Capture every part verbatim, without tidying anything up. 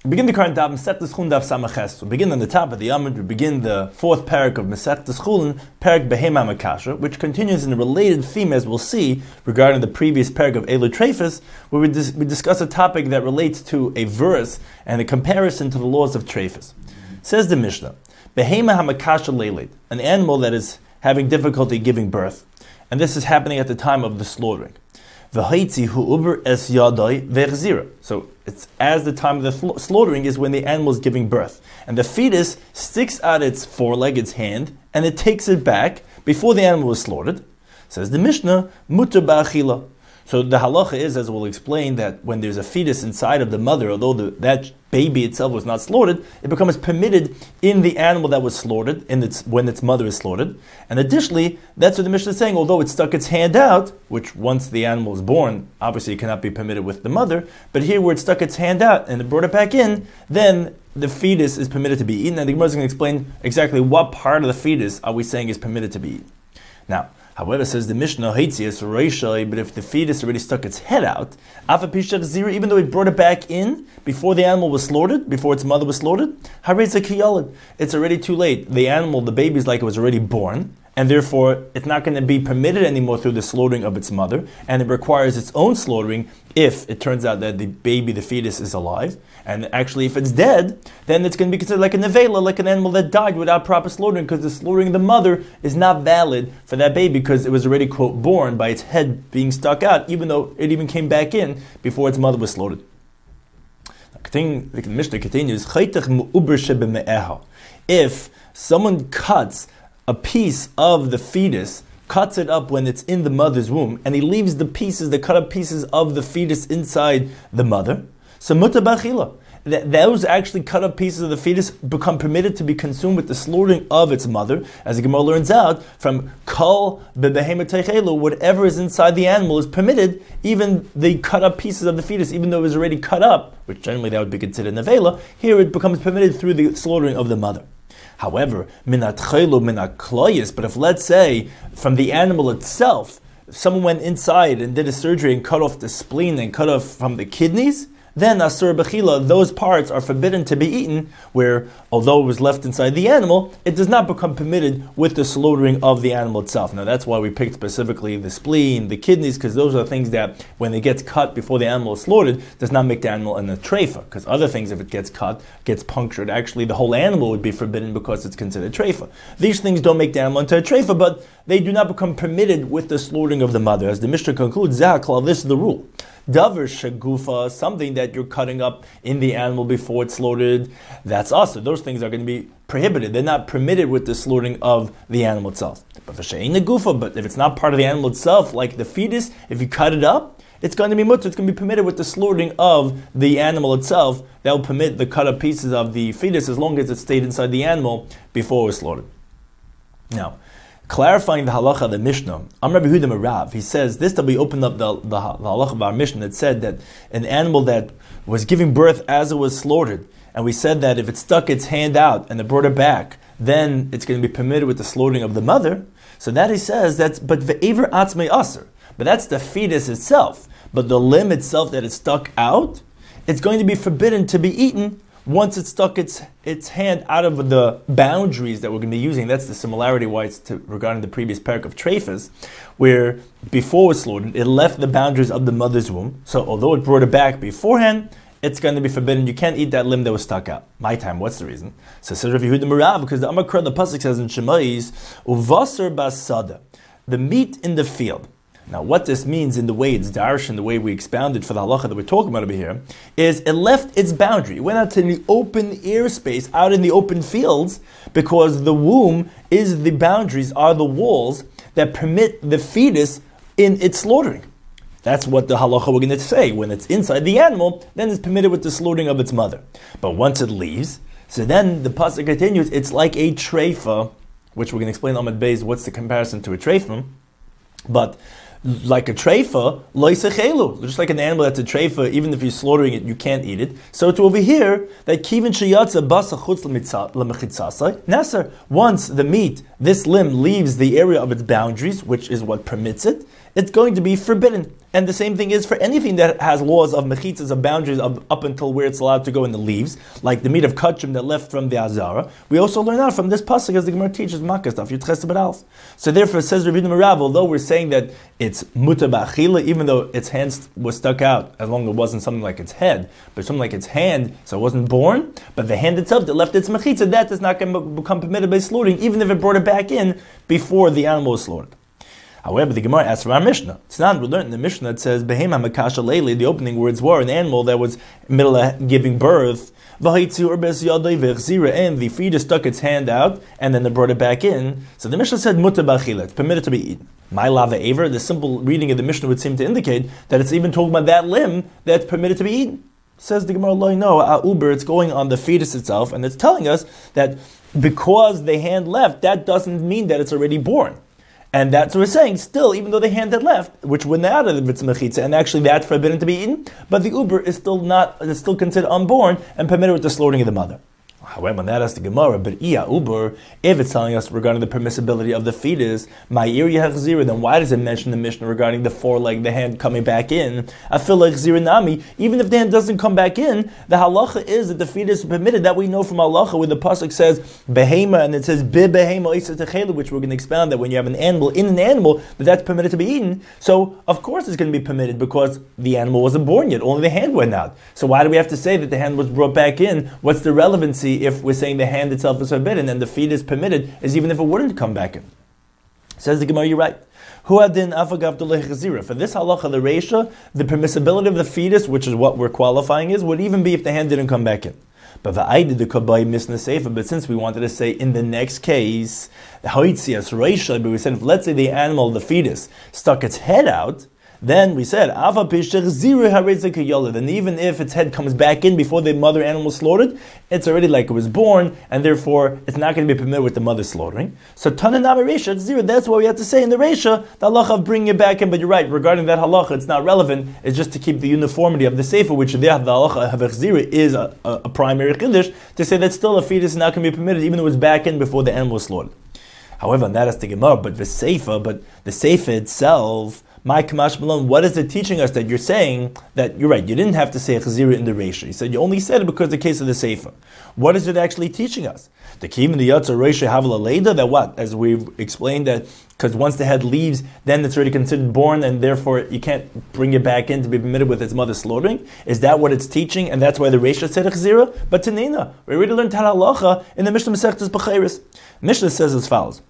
We begin the current daf, Masechtas Chulin daf Samaches. We begin on the top of the Amud. We begin the fourth parak of Masechtas Chulin, parak Behema Makasha, which continues in a related theme, as we'll see, regarding the previous parak of Elu Treifus, where we, dis- we discuss a topic that relates to a verse and a comparison to the laws of Treifus. Says the Mishnah, Behema Hamakasha Leilit, an animal that is having difficulty giving birth, and this is happening at the time of the slaughtering. V'haitzi hu uber es yadai ve'chzira. So it's as the time of the slaughtering is when the animal is giving birth, and the fetus sticks out its foreleg, its hand, and it takes it back before the animal is slaughtered. Says the Mishnah, mutar ba'achila. So the halacha is, as we'll explain, that when there's a fetus inside of the mother, although the, that baby itself was not slaughtered, it becomes permitted in the animal that was slaughtered, in its, when its mother is slaughtered. And additionally, that's what the Mishnah is saying, although it stuck its hand out, which once the animal is born, obviously it cannot be permitted with the mother, but here where it stuck its hand out and it brought it back in, then the fetus is permitted to be eaten. And the Gemara is going to explain exactly what part of the fetus are we saying is permitted to be eaten. Now, however, says the Mishnah, but if the fetus already stuck its head out, even though it brought it back in before the animal was slaughtered, before its mother was slaughtered, it's already too late. The animal, the baby is like it was already born, and therefore it's not going to be permitted anymore through the slaughtering of its mother, and it requires its own slaughtering if it turns out that the baby, the fetus, is alive. And actually, if it's dead, then it's going to be considered like a nevela, like an animal that died without proper slaughtering, because the slaughtering of the mother is not valid for that baby, because it was already, quote, born by its head being stuck out, even though it even came back in before its mother was slaughtered. The Mishnah continues, if someone cuts a piece of the fetus, cuts it up when it's in the mother's womb, and he leaves the pieces, the cut up pieces of the fetus inside the mother, so mutar b'achila. Those actually cut up pieces of the fetus become permitted to be consumed with the slaughtering of its mother, as the Gemara learns out from kol bebehema teichelu, whatever is inside the animal is permitted, even the cut up pieces of the fetus, even though it was already cut up, which generally that would be considered nevela, here it becomes permitted through the slaughtering of the mother. However, minat chaylu minat kloyis, but if, let's say, from the animal itself, someone went inside and did a surgery and cut off the spleen and cut off from the kidneys, then asur b'chila, those parts are forbidden to be eaten, where, although it was left inside the animal, it does not become permitted with the slaughtering of the animal itself. Now that's why we picked specifically the spleen, the kidneys, because those are things that, when it gets cut before the animal is slaughtered, does not make the animal an treifa, because other things, if it gets cut, gets punctured, actually the whole animal would be forbidden because it's considered treifa. These things don't make the animal into a treifa, but they do not become permitted with the slaughtering of the mother. As the Mishnah concludes, Zahakla, this is the rule. Davar shagufa, something that you're cutting up in the animal before it's slaughtered, that's also, those things are going to be prohibited. They're not permitted with the slaughtering of the animal itself. But v'she'ein gufa, but if it's not part of the animal itself, like the fetus, if you cut it up, it's going to be mutter, it's going to be permitted with the slaughtering of the animal itself. That will permit the cut up pieces of the fetus as long as it stayed inside the animal before it was slaughtered. Now, clarifying the halacha of the Mishnah, Amar Rabbi Yehuda Merav, he says, this that we opened up the, the, the halacha of our Mishnah that said that an animal that was giving birth as it was slaughtered, and we said that if it stuck its hand out and it brought it back, then it's going to be permitted with the slaughtering of the mother. So that he says, that's, but ve'ever atzmei aser, but that's the fetus itself. But the limb itself that is stuck out, it's going to be forbidden to be eaten once it stuck its its hand out of the boundaries that we're going to be using. That's the similarity why it's to, regarding the previous parak of Treifus, where before it was slaughtered, it left the boundaries of the mother's womb. So although it brought it back beforehand, it's going to be forbidden. You can't eat that limb that was stuck out. My time, what's the reason? So says Rav Yehuda Merav, because the Amakra, the pasuk says in Shemais, Uvasar basada, the meat in the field. Now, what this means in the way it's darsh and the way we expounded for the halacha that we're talking about over here is it left its boundary. It went out to the open airspace, out in the open fields, because the womb is the boundaries, are the walls that permit the fetus in its slaughtering. That's what the halacha we're going to say. When it's inside the animal, then it's permitted with the slaughtering of its mother. But once it leaves, so then the pasuk continues, it's like a treifa, which we're going to explain on Amud Beis, what's the comparison to a treifa. But like a treifa, loisechelu, just like an animal that's a treifa, even if you're slaughtering it, you can't eat it. So to over here, that kivin sheyatza basa chutz lemechitzasai nasser. Once the meat, this limb leaves the area of its boundaries, which is what permits it, it's going to be forbidden. And the same thing is for anything that has laws of mechitzas, of boundaries of up until where it's allowed to go in the leaves, like the meat of kachim that left from the azara. We also learn out from this pasuk as the Gemara teaches Makkah stuff. So therefore, it says Rabbi Marav, although we're saying that it's muta ba'achila, even though its hands was stuck out, as long as it wasn't something like its head, but something like its hand, so it wasn't born, but the hand itself that left its mechitza, that is not going to become permitted by slaughtering, even if it brought it back in before the animal was slaughtered. However, the Gemara asks from our Mishnah. It's not, we learned in the Mishnah, it says, Behema Makasha Leili, the opening words were an animal that was in the middle of giving birth, and the fetus stuck its hand out, and then they brought it back in. So the Mishnah said, Muta b'achila, it's permitted to be eaten. My lava aver, the simple reading of the Mishnah would seem to indicate that it's even talking about that limb that's permitted to be eaten. Says the Gemara, no, uber, it's going on the fetus itself, and it's telling us that because the hand left, that doesn't mean that it's already born. And that's what we're saying. Still, even though the hand had left, which went out of the mechitza, and actually that's forbidden to be eaten, but the uber is still not is still considered unborn and permitted with the slaughtering of the mother. However, when that asks the Gemara, but iya uber, if it's telling us regarding the permissibility of the fetus, ma'ir yachzira, then why does it mention the Mishnah regarding the foreleg, the hand coming back in? I feel like zirinami, even if the hand doesn't come back in, the halacha is that the fetus is permitted. That we know from halacha, where the pasuk says behema and it says bi behema isa techela, which we're going to expound that when you have an animal in an animal, that that's permitted to be eaten. So of course it's going to be permitted because the animal wasn't born yet, only the hand went out. So why do we have to say that the hand was brought back in? What's the relevancy if we're saying the hand itself is forbidden and the feet is permitted, is even if it wouldn't come back in? Says the Gemara, you're right. For this halacha, the reisha, the permissibility of the fetus, which is what we're qualifying is, would even be if the hand didn't come back in. But the I did the kabbai misna seifa. But since we wanted to say in the next case, the haitzias reisha, but we said if let's say the animal, the fetus, stuck its head out, then we said, and even if its head comes back in before the mother animal was slaughtered, it's already like it was born, and therefore it's not going to be permitted with the mother slaughtering. So Tananama Reisha, zero. That's what we have to say in the Reisha, the halacha of bringing it back in. But you're right, regarding that halacha, it's not relevant. It's just to keep the uniformity of the sefer, which there the halacha of zero is a, a, a primary chiddush, to say that still a fetus is not going to be permitted, even though it was back in before the animal was slaughtered. However, and that has to get more, but the sefer, but the sefer itself, my Kamash Malone, what is it teaching us that you're saying that you're right? You didn't have to say chazira in the reisha. You said you only said it because of the case of the sefer. What is it actually teaching us? The kiyum the yatsa reisha havla leda, that what? As we've explained, that because once the head leaves, then it's already considered born, and therefore you can't bring it back in to be permitted with its mother slaughtering. Is that what it's teaching? And that's why the reisha said chazira. But Tanina, we already learned halacha in the Mishnah Masechtas B'chayris. Mishnah says as follows.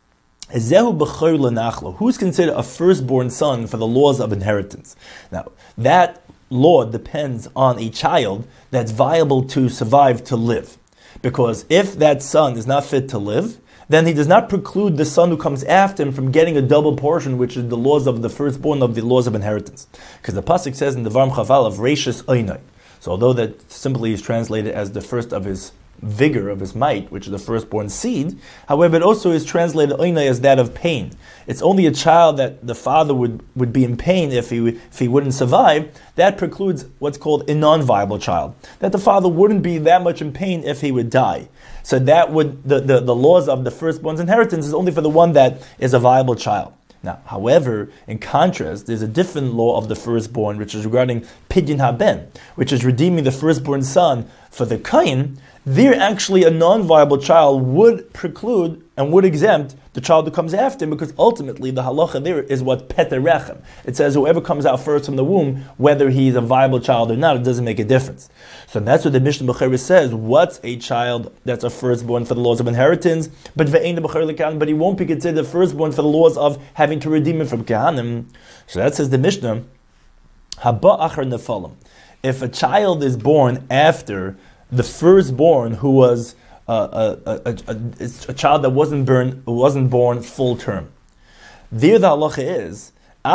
Who's considered a firstborn son for the laws of inheritance? Now, that law depends on a child that's viable to survive, to live. Because if that son is not fit to live, then he does not preclude the son who comes after him from getting a double portion, which is the laws of the firstborn, of the laws of inheritance. Because the pasuk says in the Varm Chaval of Reishis Oinai. So although that simply is translated as the first of his vigor, of his might, which is the firstborn seed, however, it also is translated oinai as that of pain. It's only a child that the father would, would be in pain if he if he wouldn't survive. That precludes what's called a non-viable child, that the father wouldn't be that much in pain if he would die. So that would the, the, the laws of the firstborn's inheritance is only for the one that is a viable child. Now, however, in contrast, there's a different law of the firstborn, which is regarding pidyon haben, which is redeeming the firstborn son for the kain. There, actually, a non-viable child would preclude and would exempt the child who comes after him, because ultimately the halacha there is what peter rechem. It says whoever comes out first from the womb, whether he's a viable child or not, it doesn't make a difference. So that's what the Mishnah B'chayris says. What's a child that's a firstborn for the laws of inheritance? But ve'ein b'chayr l'kahanim, but he won't be considered a firstborn for the laws of having to redeem him from kahanim. So that says the Mishnah, haba achar nefalim. If a child is born after the firstborn, who was uh, a, a, a, a, a child that wasn't born, wasn't born full term. There the halacha is,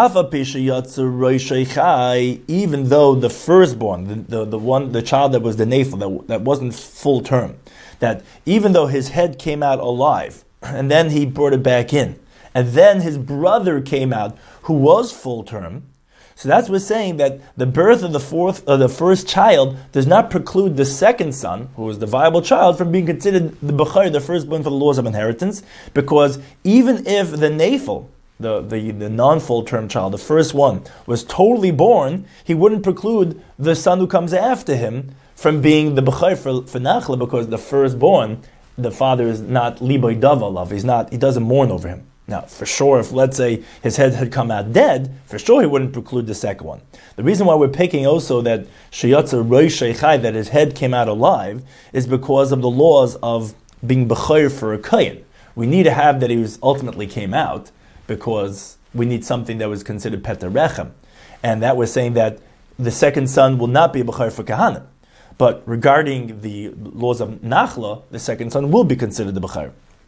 even though the firstborn, the, the, the one, the child that was the nafel, that, that wasn't full term, that even though his head came out alive, and then he brought it back in, and then his brother came out who was full term, so that's what's saying that the birth of the fourth, uh, the first child does not preclude the second son, who is the viable child, from being considered the b'chayr, the firstborn for the laws of inheritance, because even if the nafel, the, the, the non-full term child, the first one, was totally born, he wouldn't preclude the son who comes after him from being the b'chayr for, for Nachla, because the firstborn, the father is not liboy davalav, he's not, he doesn't mourn over him. Now, for sure, if let's say his head had come out dead, for sure he wouldn't preclude the second one. The reason why we're picking also that sheyatzer roish sheichai, that his head came out alive, is because of the laws of being b'chayr for a kohen. We need to have that he was ultimately came out, because we need something that was considered peter rechem. And that was saying that the second son will not be a b'chayr for kahanim. But regarding the laws of Nachla, the second son will be considered the b'chayr.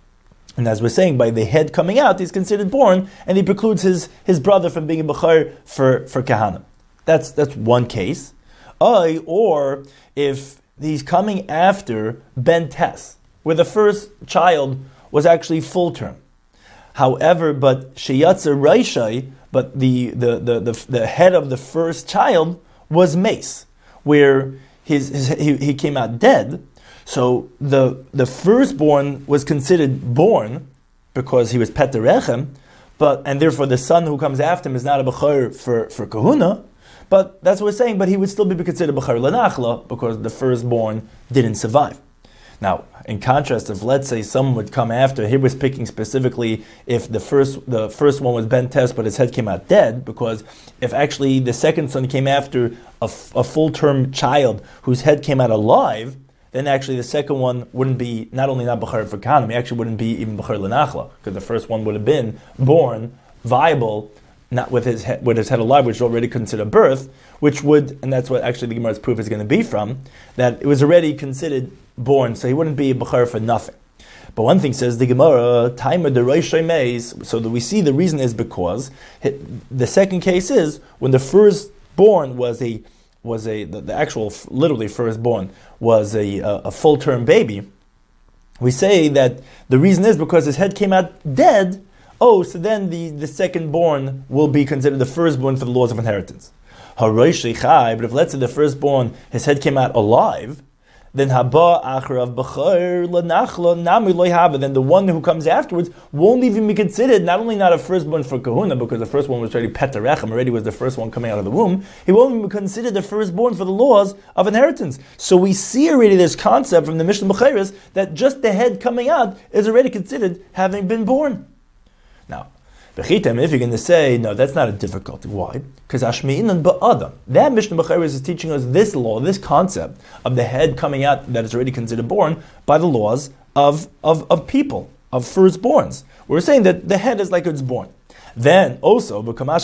And as we're saying, by the head coming out, he's considered born, and he precludes his, his brother from being a b'chayr for, for kahanim. That's that's one case. Uh, or if he's coming after Ben Tes, where the first child was actually full term. However, but sheyatzer raishai, but the, the, the, the, the head of the first child was mace, where his, his he, he came out dead. So the the firstborn was considered born because he was Peter Rechem, but and therefore the son who comes after him is not a b'chayr for, for kahuna. But that's what we're saying. But he would still be considered b'chayr lenachla because the firstborn didn't survive. Now, in contrast, if let's say someone would come after, he was picking specifically if the first the first one was Ben Tes, but his head came out dead, because if actually the second son came after a, a full term child whose head came out alive, then actually the second one wouldn't be not only not b'chayr for kahanim, he actually wouldn't be even b'chayr lenachla, because the first one would have been born viable, not with his head, with his head alive, which is already considered birth, which would, and that's what actually the Gemara's proof is going to be from, that it was already considered born, so he wouldn't be b'chayr for nothing. But one thing says the Gemara, timer the roish meis, so that we see the reason is because the second case is when the firstborn was a was a the, the actual literally firstborn was a a, a full term baby. We say that the reason is because his head came out dead. Oh, so then the, the second born will be considered the firstborn for the laws of inheritance. Haroish chai, but if let's say the firstborn his head came out alive, then haba achrav b'chayr lenachla nami loy haba. Then the one who comes afterwards won't even be considered not only not a firstborn for kahuna, because the first one was already peter rechem, already was the first one coming out of the womb. He won't even be considered the firstborn for the laws of inheritance. So we see already this concept from the Mishnah B'chayros that just the head coming out is already considered having been born. Now, if you're going to say, no, that's not a difficulty. Why? Because Ashmi'inan ba'adam. That Mishnah B'chayros is teaching us this law, this concept of the head coming out that is already considered born by the laws of, of, of people, of firstborns. We're saying that the head is like it's born. Then also,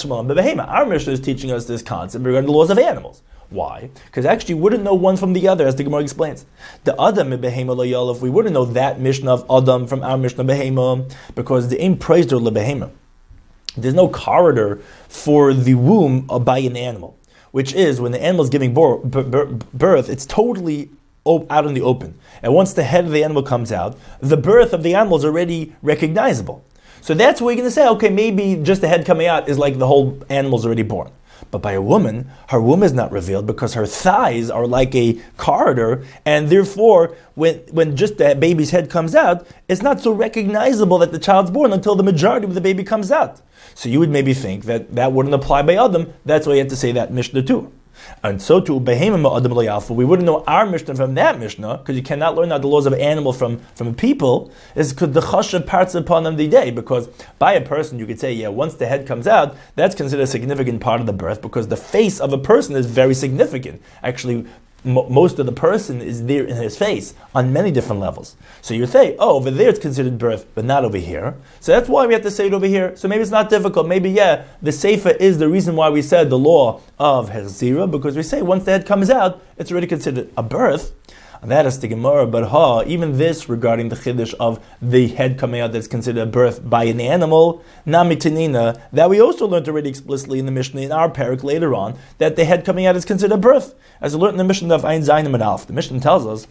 our Mishnah is teaching us this concept regarding the laws of animals. Why? Because actually we wouldn't know one from the other, as the Gemara explains. The Adam behema loyalef, we wouldn't know that Mishnah of Adam from our Mishnah behema, because the aim praised or lebehema. There's no corridor for the womb by an animal, which is when the animal is giving birth, it's totally out in the open. And once the head of the animal comes out, the birth of the animal is already recognizable. So that's what we're going to say, okay, maybe just the head coming out is like the whole animal is already born. But by a woman, her womb is not revealed because her thighs are like a corridor, and therefore, when when just the baby's head comes out, it's not so recognizable that the child's born until the majority of the baby comes out. So you would maybe think that that wouldn't apply by Adam. That's why you have to say that Mishnah too. And so too, Behemah Adam L'Yalfu, we wouldn't know our Mishnah from that Mishnah, because you cannot learn out the laws of an animal from, from a people, is because the Chashav parts upon them the day, because by a person you could say, yeah, once the head comes out, that's considered a significant part of the birth, because the face of a person is very significant. Actually, most of the person is there in his face on many different levels. So you say, oh, over there it's considered birth, but not over here. So that's why we have to say it over here. So maybe it's not difficult. Maybe, yeah, the Sefer is the reason why we said the law of Herzira, because we say once the head comes out, it's already considered a birth. And that is the Gemara, but ha, even this regarding the Chiddush of the head coming out that's considered a birth by an animal, Nami Tanina, that we also learned already explicitly in the Mishnah, in our parak later on, that the head coming out is considered a birth. As we learned in the Mishnah of Ein Zayin and Alf, the Mishnah tells us,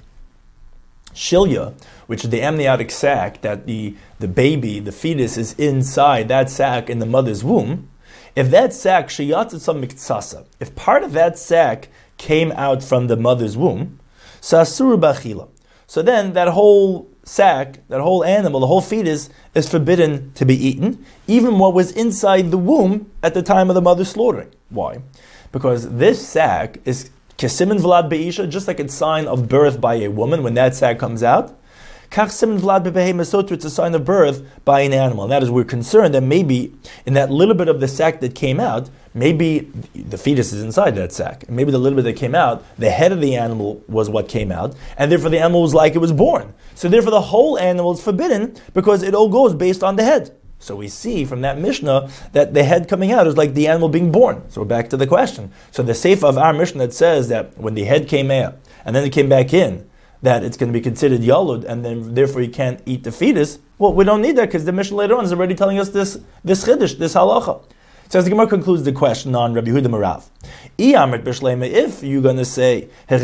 Shilya, which is the amniotic sac, that the, the baby, the fetus, is inside that sac in the mother's womb, if that sac, Shiyatzah Miktsasa, if part of that sac came out from the mother's womb, Sasur Bachila. So then that whole sack, that whole animal, the whole fetus, is forbidden to be eaten, even what was inside the womb at the time of the mother's slaughtering. Why? Because this sack is kesimin vlad be'isha, just like it's sign of birth by a woman when that sack comes out. Kach simin vlad be'behema sotra, it's a sign of birth by an animal. And that is, we're concerned that maybe in that little bit of the sack that came out, maybe the fetus is inside that sack. And maybe the little bit that came out, the head of the animal was what came out, and therefore the animal was like it was born. So therefore the whole animal is forbidden because it all goes based on the head. So we see from that Mishnah that the head coming out is like the animal being born. So we're back to the question. So the Sefer of our Mishnah that says that when the head came out and then it came back in, that it's going to be considered yalud, and then therefore you can't eat the fetus. Well, we don't need that because the Mishnah later on is already telling us this this chiddush, this halacha. So as the Gemara concludes the question on Rabbi Yehuda Marav, if you're going to say that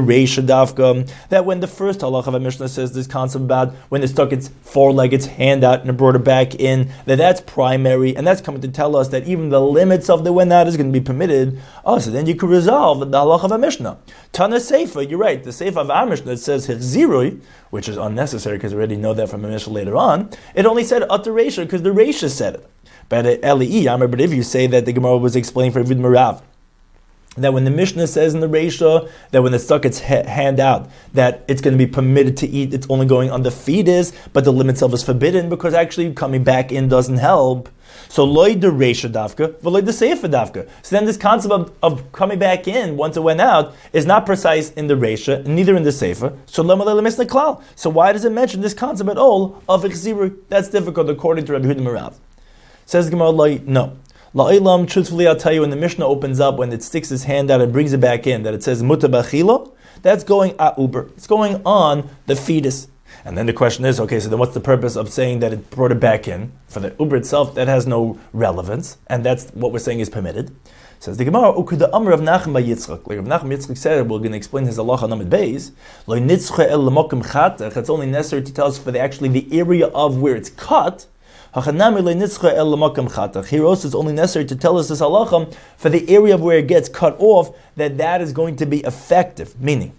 when the first halacha of a Mishnah says this concept about when it stuck its four-leg, its hand out and it brought it back in, that that's primary, and that's coming to tell us that even the limits of the when out is going to be permitted. Oh, so then you could resolve the halacha of a Mishnah. Tana Sefer, you're right, the Sefer of our Mishnah that says Hirzirui, which is unnecessary because we already know that from a Mishnah later on, it only said Atar Reisha because the Reisha said it. But Eli, but if you say that the Gemara was explaining for Vid Marav, that when the Mishnah says in the Reisha that when it stuck its ha- hand out, that it's going to be permitted to eat, it's only going on the fetus, but the limit itself is forbidden because actually coming back in doesn't help. So loy the Reisha dafka, but loy the Sefer dafka. So then this concept of, of coming back in once it went out is not precise in the Reisha, neither in the Sefer. So klal. So why does it mention this concept at all of Ichziru? That's difficult according to Rabbi Yehuda Marav. Says the Gemara, no. La'ilam, truthfully, I'll tell you, when the Mishnah opens up, when it sticks his hand out and brings it back in, that it says muta b'achila, that's going a'uber. It's going on the fetus. And then the question is, okay, so then what's the purpose of saying that it brought it back in? For the uber itself, that has no relevance, and that's what we're saying is permitted. Says the Gemara, Ukud the Amr of Nachem by Yitzchak. Like Nachem Yitzchak said, we're going to explain his halacha Namid Beis. Lo nitzche el l'mokim chatach. It's only necessary to tell us for the actually the area of where it's cut. Here also it's only necessary to tell us this halacha for the area of where it gets cut off, that that is going to be effective. Meaning,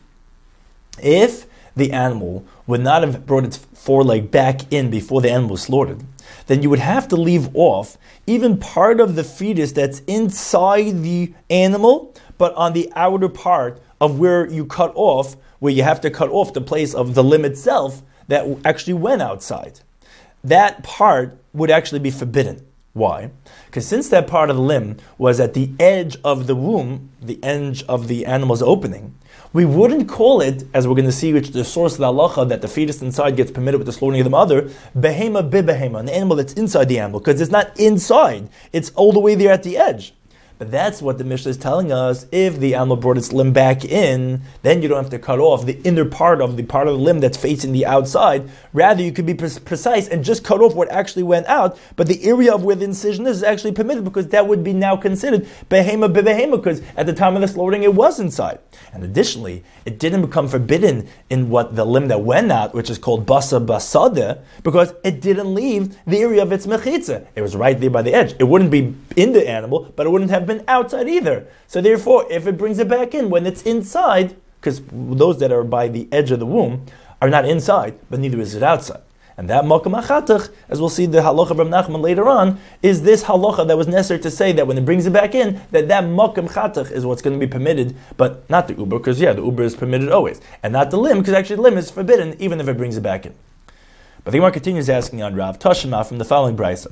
if the animal would not have brought its foreleg back in before the animal was slaughtered, then you would have to leave off even part of the fetus that's inside the animal, but on the outer part of where you cut off, where you have to cut off the place of the limb itself that actually went outside. That part would actually be forbidden. Why? Because since that part of the limb was at the edge of the womb, the edge of the animal's opening, we wouldn't call it, as we're going to see, which is the source of the halacha, that the fetus inside gets permitted with the slaughtering of the mother, behema bibehema, an animal that's inside the animal, because it's not inside, it's all the way there at the edge. But that's what the Mishnah is telling us. If the animal brought its limb back in, then you don't have to cut off the inner part of the part of the limb that's facing the outside. Rather, you could be pre- precise and just cut off what actually went out. But the area of where the incision is is actually permitted because that would be now considered behema bibehema, because at the time of the slaughtering it was inside. And additionally, it didn't become forbidden in what the limb that went out, which is called basa basada, because it didn't leave the area of its mechitza. It was right there by the edge. It wouldn't be in the animal, but it wouldn't have been outside either. So therefore, if it brings it back in when it's inside, because those that are by the edge of the womb are not inside, but neither is it outside. And that makam achatach, as we'll see the halacha from Nachman later on, is this halacha that was necessary to say that when it brings it back in, that that makam chatach is what's going to be permitted, but not the uber, because yeah, the uber is permitted always, and not the limb, because actually the limb is forbidden even if it brings it back in. But the Gemara continues asking on Rav Tashima from the following brisa.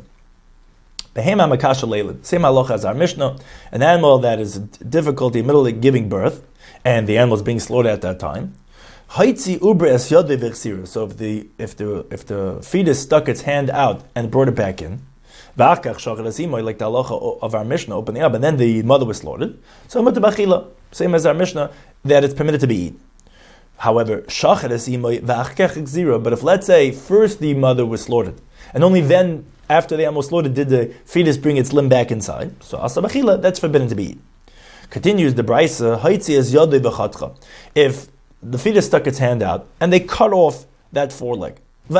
Behema makasha leilin, same halacha as our Mishnah, an animal that is difficulty in middle of giving birth, and the animal is being slaughtered at that time. Haitzi uber es yodei v'chsira. So if the if the if the fetus stuck its hand out and brought it back in, v'achkach shachar asimoy, like the halacha of our Mishnah opening up, and then the mother was slaughtered. So mutar b'achila, same as our Mishnah, that it's permitted to be eaten. However, shachar asimoy v'achkach chzira. But if let's say first the mother was slaughtered, and only then after the animal was slaughtered did the fetus bring its limb back inside, so asa b'achila, that's forbidden to be eaten. Continues the brisa, haitzi es yodei v'chatcha. If the fetus stuck its hand out, and they cut off that foreleg,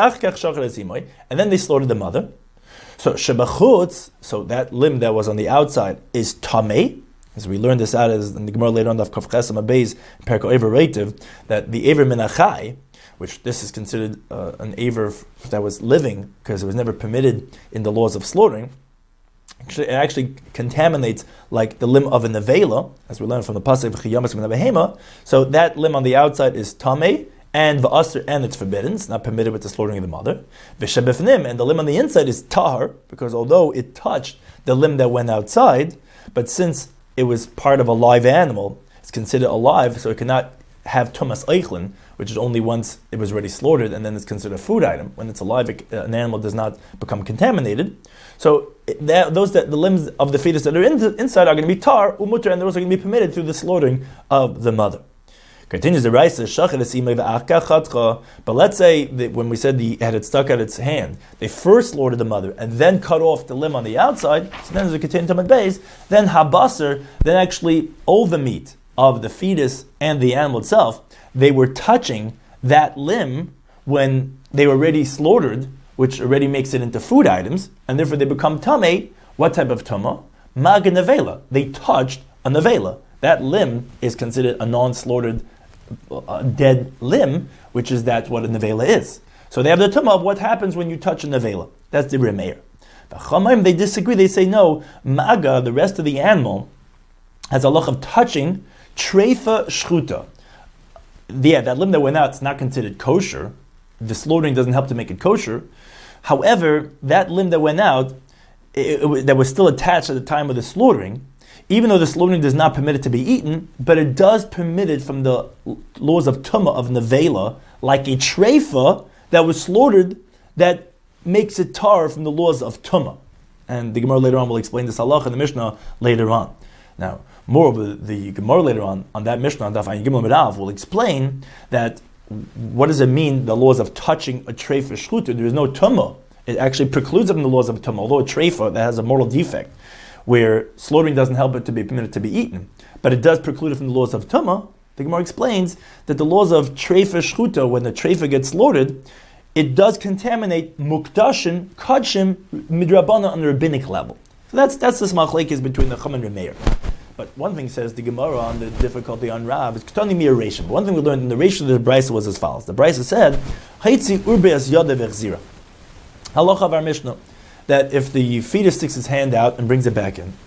and then they slaughtered the mother. So shebachutz, so that limb that was on the outside is tamei, as we learned this out as in the Gemara later on of Kaf Chesam Abeis Perko Ever Reitiv, that the Ever Menachai, which this is considered uh, an aver that was living, because it was never permitted in the laws of slaughtering, it actually contaminates like the limb of a nevela, as we learned from the pasuk v'chiyamas min behema. So that limb on the outside is tamei and v'aser, and it's forbidden. It's not permitted with the slaughtering of the mother. V'shebefnim, and the limb on the inside is tahar, because although it touched the limb that went outside, but since it was part of a live animal, it's considered alive, so it cannot have tumas eichlin, which is only once it was already slaughtered, and then it's considered a food item. When it's alive, it, uh, an animal does not become contaminated. So it, that, those that the limbs of the fetus that are in the, inside are going to be tar, umutter, and they're also going to be permitted through the slaughtering of the mother. Continues the Raisa, but let's say that when we said the had it stuck out its hand, they first slaughtered the mother and then cut off the limb on the outside, so then as we continue to my base, then habasar, then actually all the meat of the fetus and the animal itself, they were touching that limb when they were already slaughtered, which already makes it into food items, and therefore they become tamei. What type of tama? Maga nevela. They touched a nevela. That limb is considered a non-slaughtered uh, dead limb, which is that what a nevela is. So they have the tama of what happens when you touch a nevela. That's the remeir. The chamaim, they disagree. They say no. Maga, the rest of the animal, has a loch of touching treifa shchuta. Yeah, that limb that went out is not considered kosher. The slaughtering doesn't help to make it kosher. However, that limb that went out, it, it, that was still attached at the time of the slaughtering, even though the slaughtering does not permit it to be eaten, but it does permit it from the laws of tumah, of nevela, like a treifa that was slaughtered, that makes it tar from the laws of tumah. And the Gemara later on will explain this halacha in the Mishnah later on. Now, moreover, the Gemara later on, on that Mishnah, on Daf Ayin Gimel Merav, will explain that what does it mean, the laws of touching a treifa shchuta? There is no tumah. It actually precludes it from the laws of tumah, although a treifa that has a mortal defect, where slaughtering doesn't help it to be permitted to be eaten, but it does preclude it from the laws of tumah. The Gemara explains that the laws of treifa shchuta, when the treifa gets slaughtered, it does contaminate mukdashin, kadshim, midrabana on the rabbinic level. So that's that's this machlekes between the Chum and Remeir. But one thing says the Gemara on the difficulty on Rav is Ketani mi Reisha. But one thing we learned in the Reisha of the Brisa was as follows. The Brisa said, Haitzi urbe as yada v'chzira. Halacha of our Mishnah, that if the fetus sticks his hand out and brings it back in,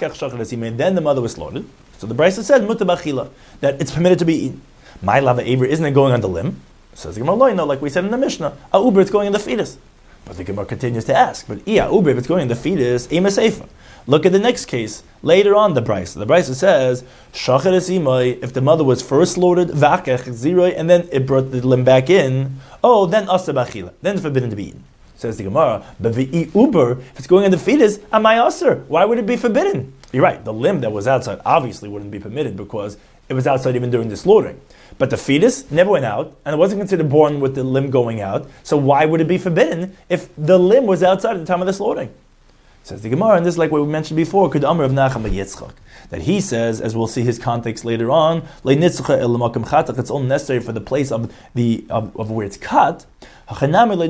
and then the mother was slaughtered, so the Brisa said, Muta b'achila, that it's permitted to be eaten. My lava aver, isn't it going on the limb? Says the Gemara, no, like we said in the Mishnah, a uber, it's going in the fetus. But the Gemara continues to ask, but iya uber, if it's going in the fetus, ema seifa. Look at the next case. Later on, the Brisa. The Brisa says, Shachet es imay, if the mother was first slaughtered, v'akech ziroi, and then it brought the limb back in, oh, then asa b'achila, then it's forbidden to be eaten. Says the Gemara, but v'i uber, if it's going in the fetus, amay aser, why would it be forbidden? You're right, the limb that was outside obviously wouldn't be permitted because it was outside even during the slaughtering. But the fetus never went out, and it wasn't considered born with the limb going out, so why would it be forbidden if the limb was outside at the time of the slaughtering? Says the Gemara, and this is like what we mentioned before, Kud Amr of Nacham Yitzchak, that he says, as we'll see his context later on, it's only necessary for the place of the of, of where it's cut. Here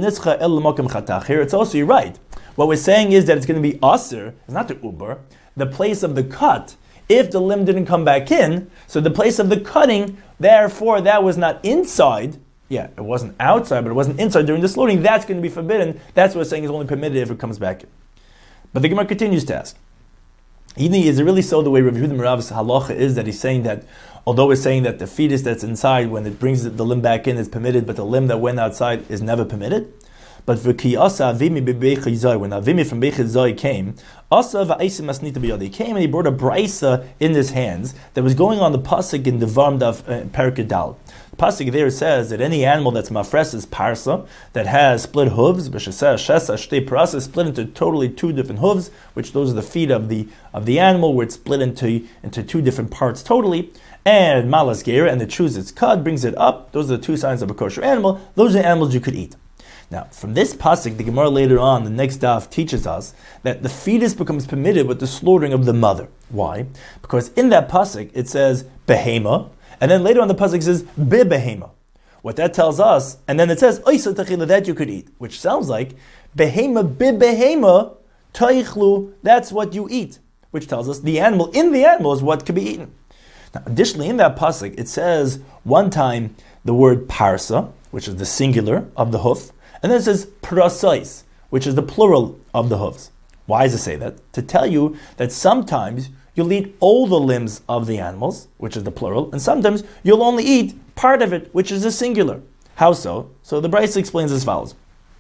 it's also, you're right. What we're saying is that it's going to be aser, it's not the uber, the place of the cut, if the limb didn't come back in, so the place of the cutting, therefore that was not inside, yeah, it wasn't outside, but it wasn't inside during the slaughtering, that's going to be forbidden. That's what we're saying is only permitted if it comes back in. But the Gemara continues to ask, is it really so the way Rav Yehuda Merav's halacha is that he's saying that, although we're saying that the fetus that's inside, when it brings the limb back in, is permitted, but the limb that went outside is never permitted? But v'ki asa avimi b'beichei zay, when Avimi from Beichei Zay came, asa v'aisim asnita b'yad, he came and he brought a brisa in his hands that was going on the pasuk in the Devarim Daf uh, Perek Dal. The pasuk there says that any animal that's mafres is parsa, that has split hooves, b'sheseh shesa shtei parasa, split into totally two different hooves, which those are the feet of the of the animal, where it's split into into two different parts totally. And malas gera, and the chews its cud, brings it up. Those are the two signs of a kosher animal. Those are the animals you could eat. Now, from this pasuk, the Gemara later on, the next daf, teaches us that the fetus becomes permitted with the slaughtering of the mother. Why? Because in that pasuk, it says behema, and then later on the pasuk says be behema. What that tells us, and then it says oisa tachila, that you could eat, which sounds like behema be behema taichlu, that's what you eat, which tells us the animal in the animal is what could be eaten. Now, additionally, in that pasuk, it says one time the word parsa, which is the singular of the hoof, and then it says prasais, which is the plural of the hoofs. Why does it say that? To tell you that sometimes you'll eat all the limbs of the animals, which is the plural, and sometimes you'll only eat part of it, which is the singular. How so? So the Brisa explains as follows.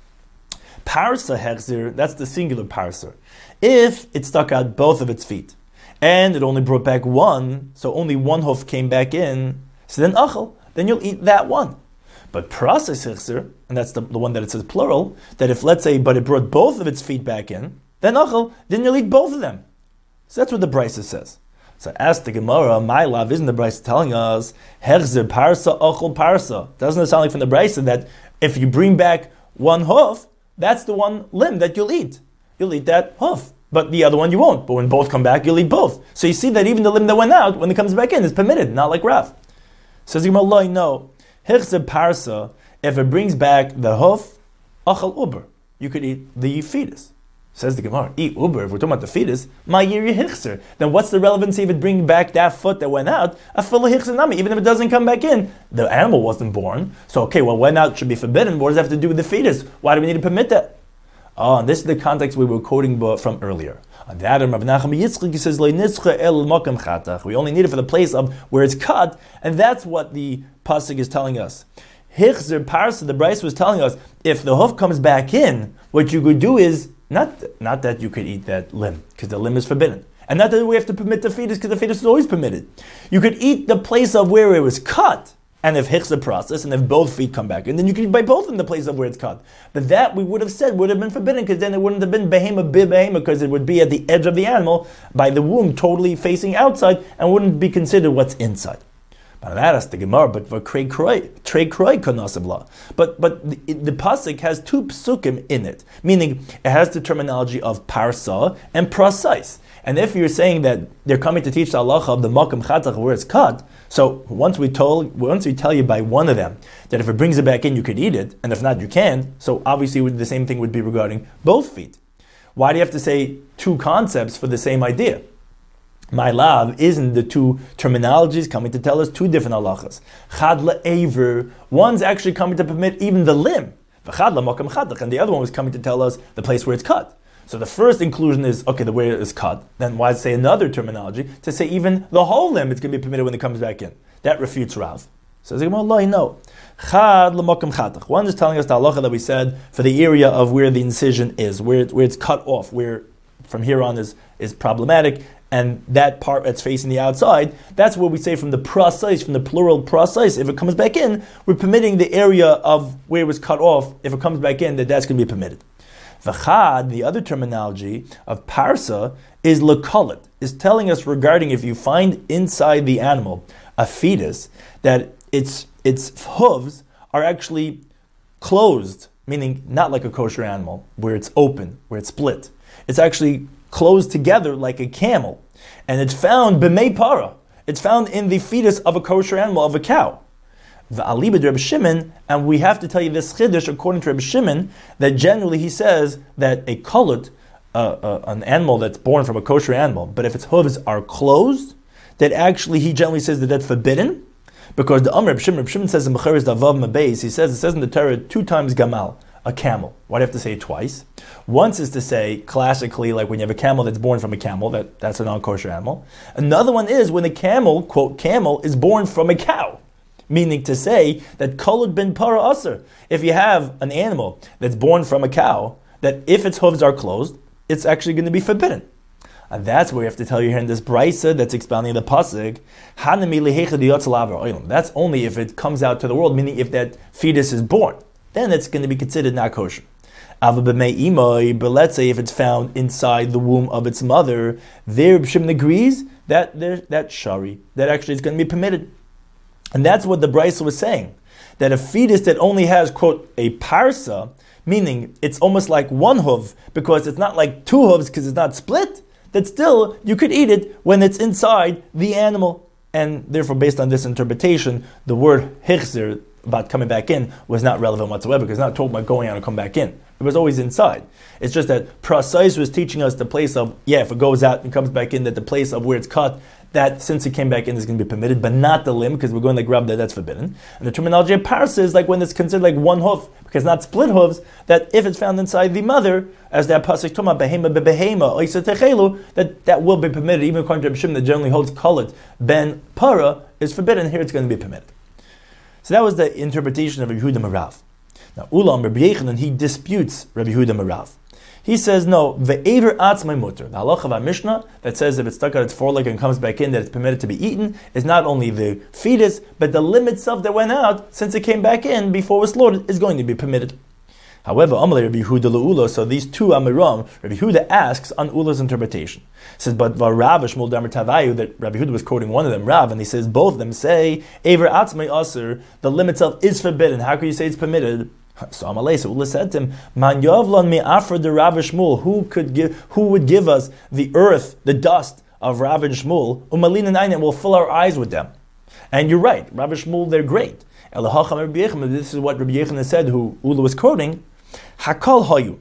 Parsa hechzir, that's the singular parsa. If it stuck out both of its feet, and it only brought back one, so only one hoof came back in, so then achel, then you'll eat that one. But prasas hechzir, and that's the, the one that it says plural, that if, let's say, but it brought both of its feet back in, then achel, then you'll eat both of them. So that's what the Brisa says. So ask the Gemara, my love, isn't the Brisa telling us, hechzir parsa achel parsa? Doesn't it sound like from the Brisa that if you bring back one hoof, that's the one limb that you'll eat. You'll eat that hoof. But the other one you won't. But when both come back, you'll eat both. So you see that even the limb that went out, when it comes back in, is permitted, not like Rav. Says the Gemara, no. Hichzer parsa, if it brings back the hoof, achal uber. You could eat the fetus. Says the Gemara, eat uber, if we're talking about the fetus, my yiri hichzer. Then what's the relevancy of it bringing back that foot that went out? A full hichzer nami, even if it doesn't come back in. The animal wasn't born. So okay, well, went out should be forbidden. What does that have to do with the fetus? Why do we need to permit that? Oh, and this is the context we were quoting from earlier. On that, Rav Nachman Yitzchak says, we only need it for the place of where it's cut, and that's what the pasuk is telling us. Hichzer parsa, the Brisa was telling us, if the hoof comes back in, what you could do is, not, not that you could eat that limb, because the limb is forbidden. And not that we have to permit the fetus, because the fetus is always permitted. You could eat the place of where it was cut, and if hichzer process, and if both feet come back, and then you can eat by both in the place of where it's cut. But that we would have said would have been forbidden, because then it wouldn't have been behema bi behema, because it would be at the edge of the animal, by the womb, totally facing outside, and wouldn't be considered what's inside. But that is the Gemara, but for trei kroi, trei kroi konasav la. But but the, the pasuk has two psukim in it, meaning it has the terminology of parsa and prasais. And if you're saying that they're coming to teach the halacha of the makam chatach where it's cut, so once we told, once we tell you by one of them that if it brings it back in, you could eat it, and if not, you can. So obviously, the same thing would be regarding both feet. Why do you have to say two concepts for the same idea? My love, isn't the two terminologies coming to tell us two different halachas? Chad le'ever, one's actually coming to permit even the limb, v'chad le'makam chatach, and the other one was coming to tell us the place where it's cut. So the first inclusion is, okay, the way it is cut. Then why say another terminology to say even the whole limb is going to be permitted when it comes back in? That refutes Rav. Says the Gemara, no. Chad l'makam chatach. One is telling us the halacha that we said for the area of where the incision is, where it, where it's cut off, where from here on is, is problematic, and that part that's facing the outside, that's where we say from the prasais, from the plural prasais, if it comes back in, we're permitting the area of where it was cut off, if it comes back in, that that's going to be permitted. V'chad, the other terminology of parsa, is lekalit, is telling us regarding if you find inside the animal a fetus, that its its hooves are actually closed, meaning not like a kosher animal, where it's open, where it's split. It's actually closed together like a camel. And it's found b'mei para. It's found in the fetus of a kosher animal, of a cow. V'alibed Reb Shimon, and we have to tell you this chiddush according to Reb Shimon, that generally he says that a kolut, uh, uh, an animal that's born from a kosher animal, but if its hooves are closed, that actually he generally says that that's forbidden, because the Amr Reb Shimon, Reb Shimon says in Becharis Davav Mabeis, he says, it says in the Torah two times gamal, a camel. Why do you have to say it twice? Once is to say, classically, like when you have a camel that's born from a camel, that, that's a non-kosher animal. Another one is when a camel, quote, camel, is born from a cow. Meaning to say that kolud bin para aser. If you have an animal that's born from a cow, that if its hooves are closed, it's actually going to be forbidden. And that's what we have to tell you here in this brisa that's expounding the pasuk. That's only if it comes out to the world, meaning if that fetus is born. Then it's going to be considered not kosher. But let's say if it's found inside the womb of its mother, there Reb Shimon agrees that that's shari, that actually is going to be permitted. And that's what the Brisa was saying, that a fetus that only has, quote, a parsa, meaning it's almost like one hoof, because it's not like two hooves because it's not split, that still you could eat it when it's inside the animal. And therefore, based on this interpretation, the word hichzer, about coming back in, was not relevant whatsoever, because it's not talking about going out and come back in. It was always inside. It's just that prasais was teaching us the place of, yeah, if it goes out and comes back in, that the place of where it's cut, that since it came back in, it's going to be permitted, but not the limb, because we're going like Rab that that's forbidden. And the terminology of parsa is like when it's considered like one hoof, because not split hooves, that if it's found inside the mother, as that pasuk toma behema bebehema oisa techelu, that that will be permitted, even according to Reb Shimon that generally holds kolet ben para is forbidden. Here it's going to be permitted. So that was the interpretation of Rabbi Yehuda Marav. Now Ulam Rabbi Yechanan, he disputes Rabbi Yehuda Marav. He says, no, ve'ever atzmai mutter. The halacha of our Mishnah that says if it's stuck out its foreleg and comes back in, that it's permitted to be eaten, is not only the fetus, but the limb itself that went out, since it came back in before it was slaughtered, is going to be permitted. However, Amalei Rabbi Yehuda le'ula, so these two Amiram, Rabbi Yehuda asks on Ula's interpretation. He says, but Rav Shmuel Damar Tavayu, that Rabbi Yehuda was quoting one of them, Rav, and he says both of them say, Ever atzmai aser, the limb itself is forbidden. How can you say it's permitted? So Amalei, so Ula said to him, Man yavlan mi afra de Rav Shmuel, who could give, who would give us the earth, the dust of Rav and Shmuel, umalin and ayin, and we'll fill our eyes with them. And you're right, Rav and Shmuel, they're great. This is what Rabbi Yechanan said, who Ula was quoting. Hakal hayu.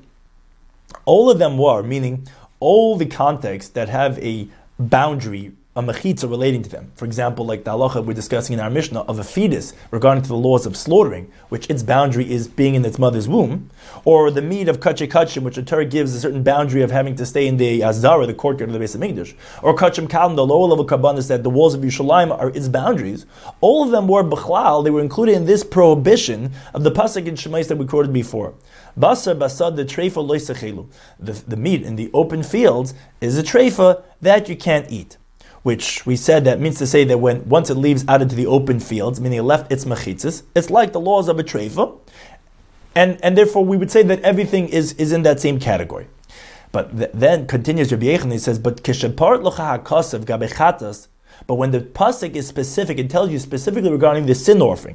All of them were, meaning all the contexts that have a boundary, a mechitza relating to them. For example, like the halacha we're discussing in our Mishnah of a fetus regarding to the laws of slaughtering, which its boundary is being in its mother's womb, or the meat of kachim kachim, which the Torah gives a certain boundary of having to stay in the azara, the courtyard of the Beis Hamikdash, or kachim kalim, the lower level karbanos, that the walls of Yerushalayim are its boundaries. All of them were b'chlal, they were included in this prohibition of the pasuk in Shemais that we quoted before. Basar basad the treifa loisachelu. The the meat in the open fields is a treifa that you can't eat. Which we said that means to say that when once it leaves out into the open fields, meaning it left its mechitzas, it's like the laws of a treifa, and and therefore we would say that everything is, is in that same category. But th- then continues Rabbi Yechanan, he says, but kishapart locha hakasav gabechatas, but when the pasuk is specific, it tells you specifically regarding the sin offering,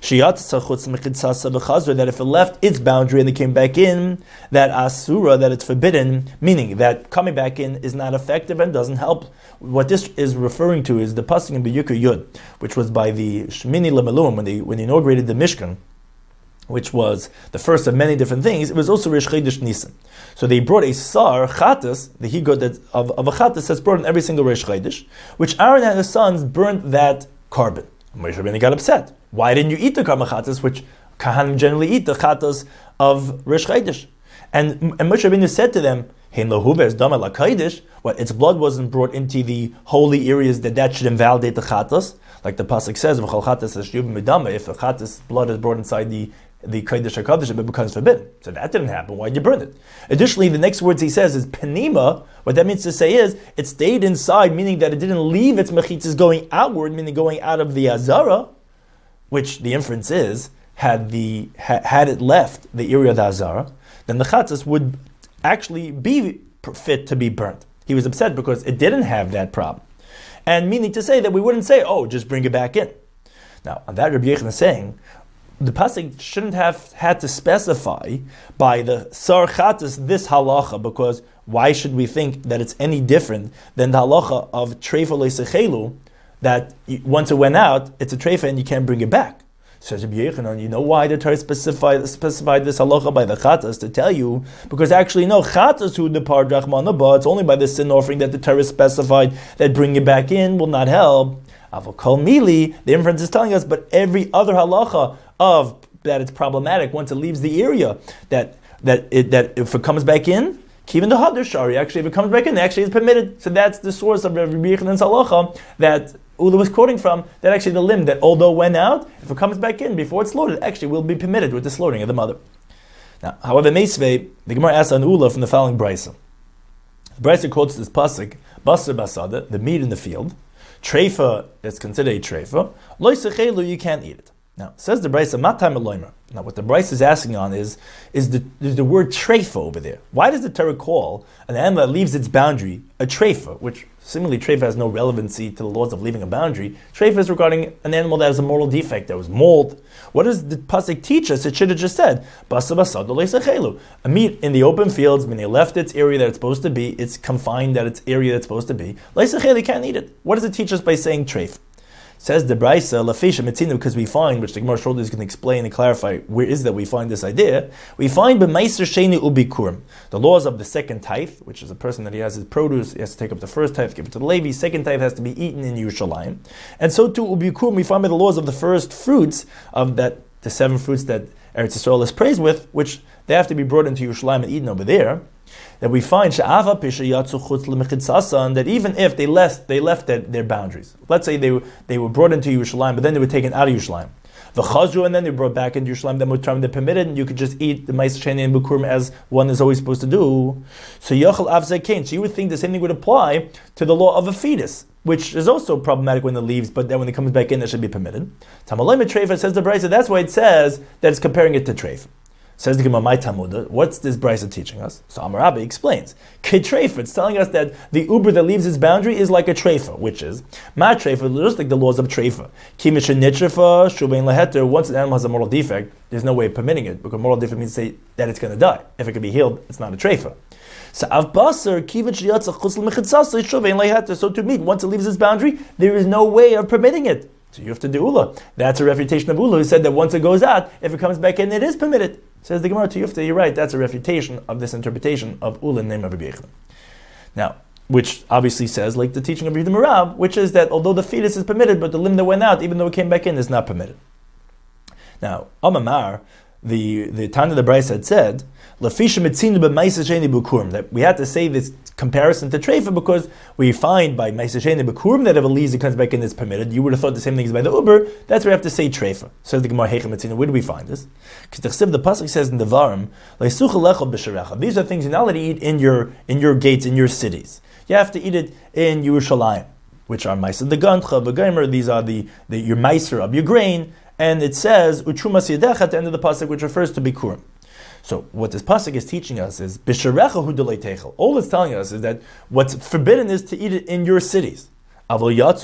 that if it left its boundary and it came back in, that asura, that it's forbidden, meaning that coming back in is not effective and doesn't help. What this is referring to is the pasuk in B'Yikar Yud, which was by the Shmini Lemelum, when they when they inaugurated the Mishkan, which was the first of many different things. It was also Rish Chodesh Nisan. So they brought a sar, chatas, the higot that of, of a chatas that's brought in every single Rish Chodesh, which Aaron and his sons burnt that carbon. Moshe Rabbeinu got upset. Why didn't you eat the carbon chatas, which Kahanim generally eat, the chatas of Rish Chodesh? And, and Moshe Rabbeinu said to them, what, its blood wasn't brought into the holy areas, that that should invalidate the chatas, like the pasuk says, if a chatas blood is brought inside the the Kodesh HaKadosh, it becomes forbidden. So that didn't happen. Why'd you burn it? Additionally, the next words he says is penima. What that means to say is, it stayed inside, meaning that it didn't leave its mechitzas going outward, meaning going out of the azara, which the inference is, had the ha, had it left the area of the azara, then the chatzas would actually be fit to be burnt. He was upset because it didn't have that problem. And meaning to say that we wouldn't say, oh, just bring it back in. Now, on that Rabbi Yechanan is saying, the pasuk shouldn't have had to specify by the sar chatas this halacha, because why should we think that it's any different than the halacha of treifa leisechelu, that once it went out, it's a treifa and you can't bring it back? Says Rabbi Yechanan, you know why the Torah specified, specified this halacha by the chatas? To tell you, because actually no, chatas who depart drachmana, but it's only by the sin offering that the Torah specified that bring it back in will not help. Avokol mili, the inference is telling us, but every other halacha of that it's problematic once it leaves the area, that that it, that if it comes back in, even the hadar shari, actually if it comes back in, actually it's permitted. So that's the source of Rabbi Yechanan's halacha that Ula was quoting from, that actually the limb that although went out, if it comes back in before it's slaughtered, actually will be permitted with the slaughtering of the mother. Now, however, Meisvei, the Gemara asks on Ula from the following brisa. The brisa quotes this pasuk, basar basada, the meat in the field, treifa is considered a treifa, loisechelu, you can't eat it. Now, says the brisa, matam eloimer. Now, what the brisa is asking on is, is the, is the word treifa over there. Why does the Torah call an animal that leaves its boundary a treifa, which similarly treifa has no relevancy to the laws of leaving a boundary? Treifa is regarding an animal that has a moral defect, that was mold. What does the pasuk teach us? It should have just said, basa basad leisachelu. A meat in the open fields, meaning it left its area that it's supposed to be, it's confined at its area that's supposed to be. Leisachelu, you can't eat it. What does it teach us by saying treifa? Says the Braisa, Lafisha Metzina, because we find, which the Gemara shortly is going to explain and clarify where is that we find this idea. We find B'Meiser Sheni Ubikurim, the laws of the second tithe, which is a person that he has his produce, he has to take up the first tithe, give it to the Levi, second tithe has to be eaten in Yerushalayim. And so too Ubikurim, we find by the laws of the first fruits, of that the seven fruits that Eretz Yisrael is praised with, which they have to be brought into Yerushalayim and eaten over there. That we find that even if they left, they left their, their boundaries. Let's say they were, they were brought into Yerushalayim, but then they were taken out of Yerushalayim. The chazru, and then they were brought back into Yerushalayim. Then they're permitted, and you could just eat the ma'aser sheni and bikurim as one is always supposed to do. So yachal avzei. So you would think the same thing would apply to the law of a fetus, which is also problematic when it leaves, but then when it comes back in, it should be permitted. Tamalei mitreifa, says the Braisa. That's why it says that it's comparing it to treif. Says the Gemara, my Talmud, what's this Braisa teaching us? So Amar Rabbi explains. Ketreifa, it's telling us that the uber that leaves its boundary is like a treifa, which is ma treifa, just like the laws of treifa. Kimisha nitrefa, shubein leheter. Once an animal has a moral defect, there's no way of permitting it, because moral defect means to say that it's going to die. If it can be healed, it's not a treifa. So av basar kivich yatzach chusl mechitzasa shubein leheter. So to meat, once it leaves its boundary, there is no way of permitting it. So you have to do ula. That's a refutation of ula, who said that once it goes out, if it comes back in, it is permitted. Says the Gemara to Yufta, you're right, that's a refutation of this interpretation of ula in the name of Rabbi Yochanan. Now, which obviously says, like the teaching of Yehuda Marav, which is that although the fetus is permitted, but the limb that went out, even though it came back in, is not permitted. Now, Amamar, the the Tana of the Braisa had said, Lafisha mitzinu b'ma'aser sheni b'kurim, that we had to say this comparison to treifa because we find by ma'aser sheni b'kurim that if it leaves, it comes back in, it's permitted. You would have thought the same thing as by the uber. That's where we have to say treifa. Says the Gemara Heicha Mitzinu. Where do we find this? Because the pasuk says in the Varim, Leisucha lecha b'sharecha. These are things you're not allowed to eat in your in your gates, in your cities. You have to eat it in Yerushalayim, which are ma'aser the gantcha, v'gaimer. These are the, the your ma'aser of your grain. And it says, Utrumas Yedecha at the end of the pasuk, which refers to Bikurim. So what this pasuk is teaching us is, Bisharecha hu delay techel. All it's telling us is that what's forbidden is to eat it in your cities. But let's say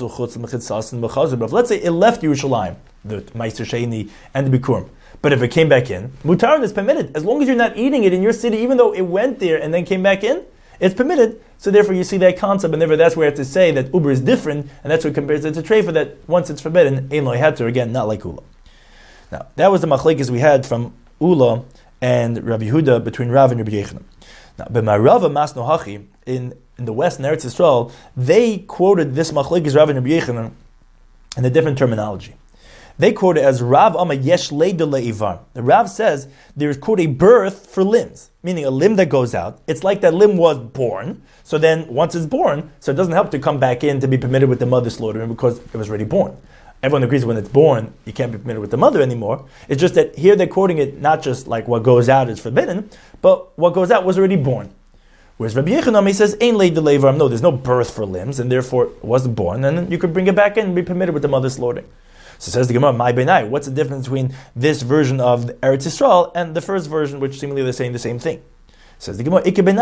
it left Yerushalayim, the Ma'aser Sheni and the Bikurim. But if it came back in, Mutaran is permitted. As long as you're not eating it in your city, even though it went there and then came back in, it's permitted. So therefore you see that concept, and therefore that's where you have to say that uber is different, and that's what compares it to treifa, that once it's forbidden, ein lo heter, again, not like ula. Now, that was the machlekes we had from ula and Rabbi Yehuda between Rav and Rabbi Yochanan. Now, b'ma'arava masno hachi, in, in the West, in Eretz Yisrael, they quoted this machlekes Rav and Rabbi Yochanan in a different terminology. They quote it as Rav Ama Yesh Leida Le'ivar. The Rav says there is, quote, a birth for limbs, meaning a limb that goes out. It's like that limb was born, so then once it's born, so it doesn't help to come back in to be permitted with the mother slaughtering because it was already born. Everyone agrees when it's born, you can't be permitted with the mother anymore. It's just that here they're quoting it not just like what goes out is forbidden, but what goes out was already born. Whereas Rabbi Yochanan, he says, Ein Leida Le'ivar. No, there's no birth for limbs, and therefore it wasn't born, and then you could bring it back in and be permitted with the mother slaughtering. So says the Gemara, my benai, what's the difference between this version of Eretz Yisrael and the first version, which seemingly they're saying the same thing? Says the Gemara,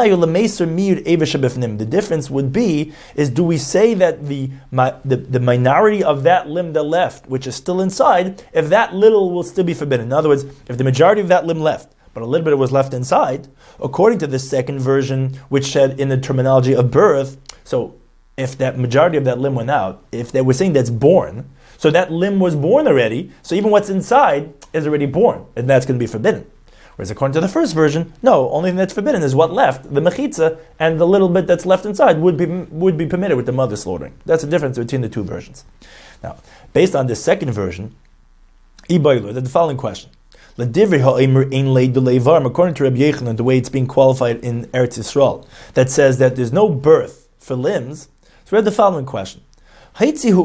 the difference would be, is do we say that the, the the minority of that limb that left, which is still inside, if that little will still be forbidden? In other words, if the majority of that limb left, but a little bit was left inside, according to the second version, which said in the terminology of birth, so if that majority of that limb went out, if they were saying that's born, so that limb was born already, so even what's inside is already born, and that's going to be forbidden. Whereas according to the first version, no, only thing that's forbidden is what left, the mechitza, and the little bit that's left inside would be would be permitted with the mother slaughtering. That's the difference between the two versions. Now, based on this second version, Ibaylu, the following question. According to Rabbi Yochanan, the way it's being qualified in Eretz Yisrael, that says that there's no birth for limbs, so we have the following question. Let's say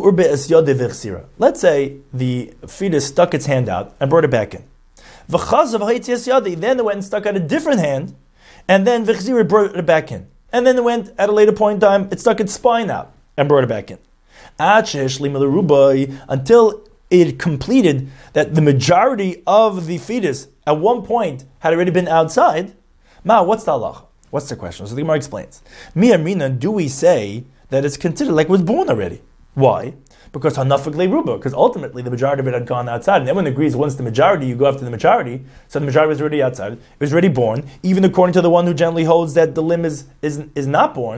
the fetus stuck its hand out and brought it back in. Then it went and stuck out a different hand, and then it brought it back in. And then it went, at a later point in time, it stuck its spine out and brought it back in. Until it completed that the majority of the fetus at one point had already been outside. Ma, what's the halacha? What's the question? So the Gemara explains. Mi Amrina, do we say that it's considered like it was born already? Why? Because hanafik le'ruba, because ultimately the majority of it had gone outside, and everyone agrees once the majority, you go after the majority, so the majority was already outside, it was already born, even according to the one who generally holds that the limb is, is, is not born,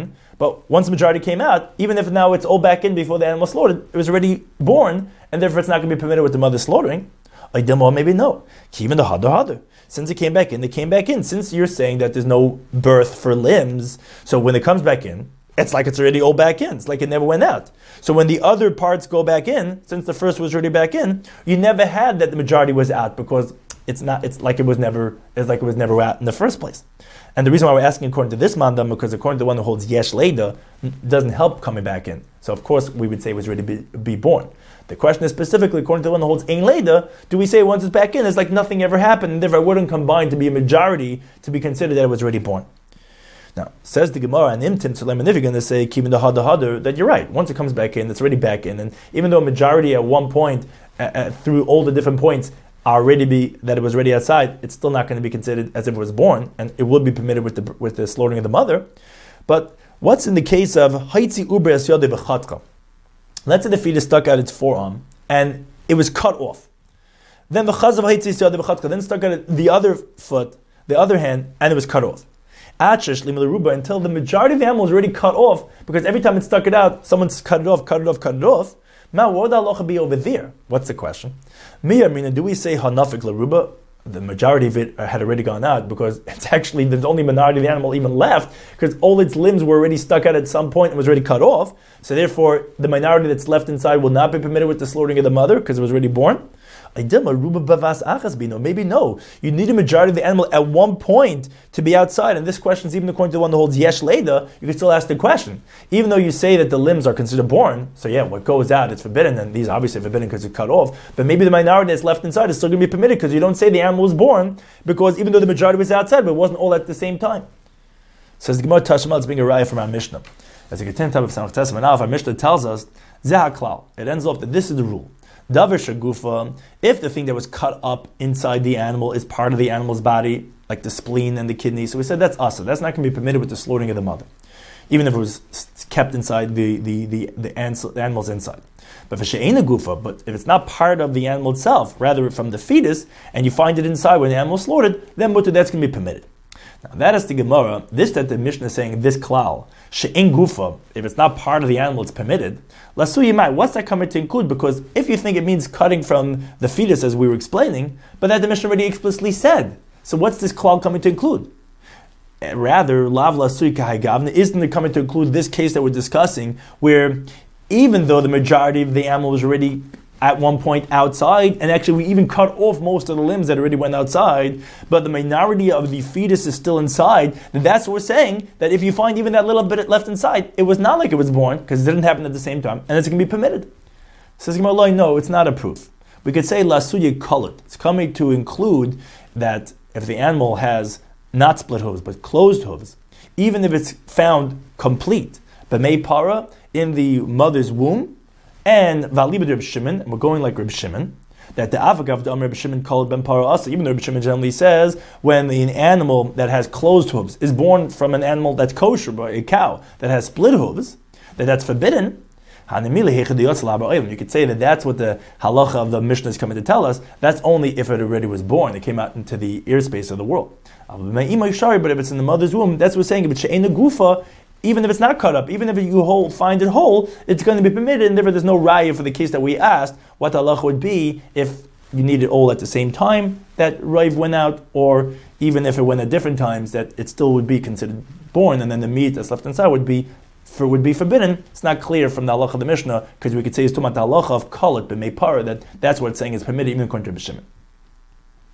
But once the majority came out, even if now it's all back in before the animal was slaughtered, it was already born, and therefore it's not going to be permitted with the mother slaughtering. Or maybe no. Even the hadar hadar. Since it came back in, it came back in. Since you're saying that there's no birth for limbs, so when it comes back in, it's like it's already all back in. It's like it never went out. So when the other parts go back in, since the first was already back in, you never had that the majority was out because it's not. It's like it was never. It's like it was never out in the first place. And the reason why we're asking according to this mandam, because according to the one who holds yesh leida, doesn't help coming back in. So of course we would say it was ready to be, be born. The question is specifically according to the one who holds ein leida, do we say once it's back in, it's like nothing ever happened, and therefore it wouldn't combine to be a majority to be considered that it was already born. Now, says the Gemara and Imtim Tzalem, and if you're going to say keeping the hadar hadar, that you're right. Once it comes back in, it's already back in, and even though a majority at one point, uh, uh, through all the different points, already be that it was already outside, it's still not going to be considered as if it was born, and it would be permitted with the with the slaughtering of the mother. But what's in the case of haitzi uber asyade b'chatka? Let's say the fetus stuck out its forearm and it was cut off. Then the chaz of haitzi asyade b'chatka then stuck out the other foot, the other hand, and it was cut off. Until the majority of the animal was already cut off, because every time it stuck it out, someone's cut it off, cut it off, cut it off. Now, what would the halacha be over there? What's the question? Miyah, Mina, do we say hanafik laruba? The majority of it had already gone out because it's actually there's only minority of the animal even left because all its limbs were already stuck out at some point and was already cut off. So therefore, the minority that's left inside will not be permitted with the slaughtering of the mother because it was already born. Maybe no. You need a majority of the animal at one point to be outside. And this question is even according to the one that holds yesh leida, you can still ask the question. Even though you say that the limbs are considered born, so yeah, what goes out is forbidden, and these are obviously forbidden because it's cut off, but maybe the minority that's left inside is still going to be permitted because you don't say the animal was born, because even though the majority was outside, but it wasn't all at the same time. Says the Gemara Tashma, it's being a raya from our Mishnah. As a content type of Sanach Testament, now if our Mishnah tells us, Zeh HaKlal, it ends up that this is the rule. Davar shagufa, if the thing that was cut up inside the animal is part of the animal's body, like the spleen and the kidney, so we said that's asa. That's not going to be permitted with the slaughtering of the mother, even if it was kept inside the the the, the, ans- the animal's inside. But for she'ena gufa, but if it's not part of the animal itself, rather from the fetus, and you find it inside when the animal is slaughtered, then mutter, that's going to be permitted. Now that is the Gemara. This that the Mishnah is saying this klal she'en gufa. If it's not part of the animal, it's permitted. Lasu yimai. What's that coming to include? Because if you think it means cutting from the fetus, as we were explaining, but that the Mishnah already explicitly said. So what's this klal coming to include? Rather, lav lasu kahagavna, isn't it coming to include this case that we're discussing, where even though the majority of the animal was already at one point outside, and actually we even cut off most of the limbs that already went outside, but the minority of the fetus is still inside, then that's what we're saying, that if you find even that little bit left inside, it was not like it was born, because it didn't happen at the same time, and it's going to be permitted. Says Gemara, no, it's not a proof. We could say lasuye colored. It's coming to include that if the animal has not split hooves, but closed hooves, even if it's found complete, but may para in the mother's womb, and Valibid Reb Shimon, and we're going like Reb Shimon, that the Avagav the Reb Shimon called Ben Para Asa, even though Reb Shimon generally says when an animal that has closed hooves is born from an animal that's kosher, by a cow that has split hooves, that that's forbidden. You could say that that's what the halacha of the Mishnah is coming to tell us. That's only if it already was born, it came out into the airspace of the world. But if it's in the mother's womb, that's what we're saying. If it's she'ena gufa, even if it's not cut up, even if you whole, find it whole, it's going to be permitted, and therefore there's no raya for the case that we asked, what the halacha would be if you need it all at the same time that raiv went out, or even if it went at different times, that it still would be considered born, and then the meat that's left inside would be for, would be forbidden. It's not clear from the halacha of the Mishnah, because we could say it's talking about the halacha of kalat b'mei para, that that's what it's saying is permitted even according to Reb Shimon.